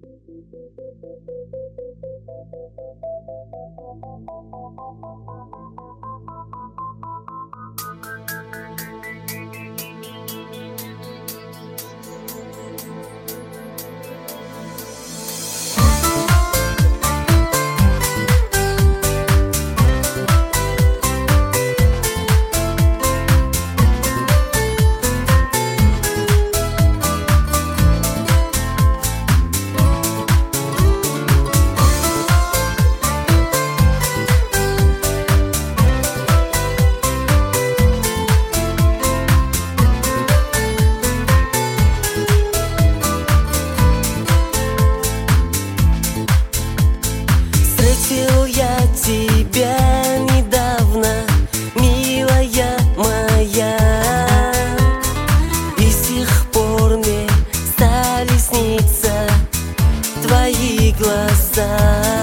Встретил я тебя недавно, милая моя, и с тех пор мне стали сниться твои глаза.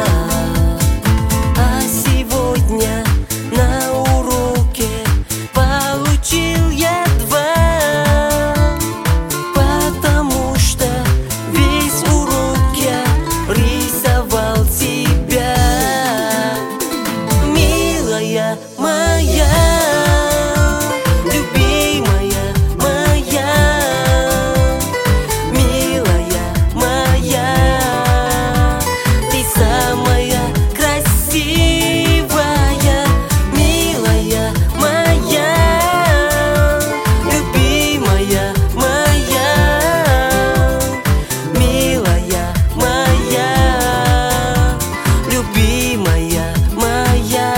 А сегодня на уроке получил я 2, потому что весь урок я рисовал тебя. Милая моя, любимая моя, милая моя, ты самая красивая, милая моя, любимая моя, милая моя, любимая моя.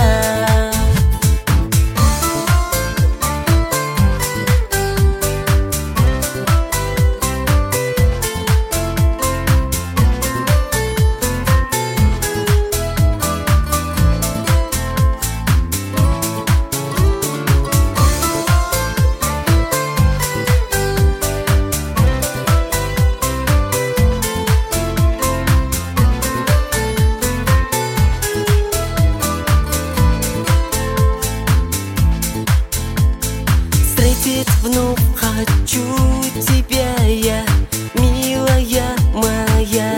Встретить вновь хочу тебя я, милая моя,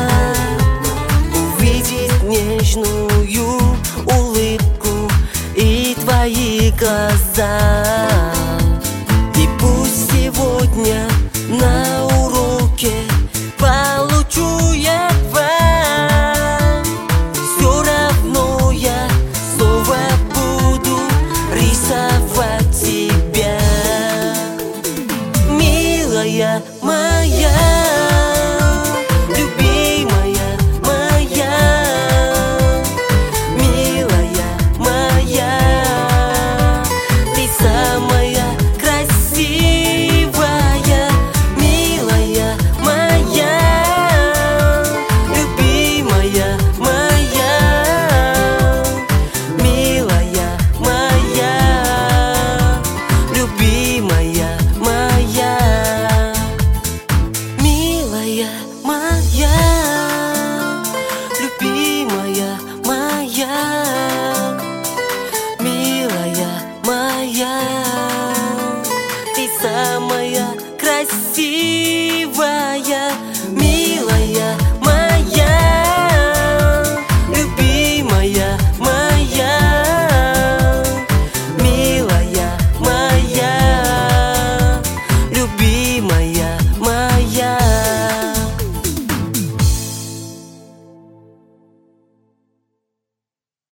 увидеть нежную улыбку и твои глаза. И пусть сегодня на уроке получу я 2, все равно я снова буду рисовать тебя. Милая моя, любимая моя, милая моя, ты самая красивая, милая моя, любимая моя, милая моя, любимая моя, милая моя.